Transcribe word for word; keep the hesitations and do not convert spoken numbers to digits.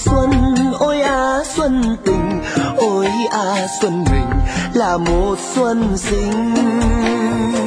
xuân, ôi à xuân tình, ôi à xuân mình là một xuân sinh.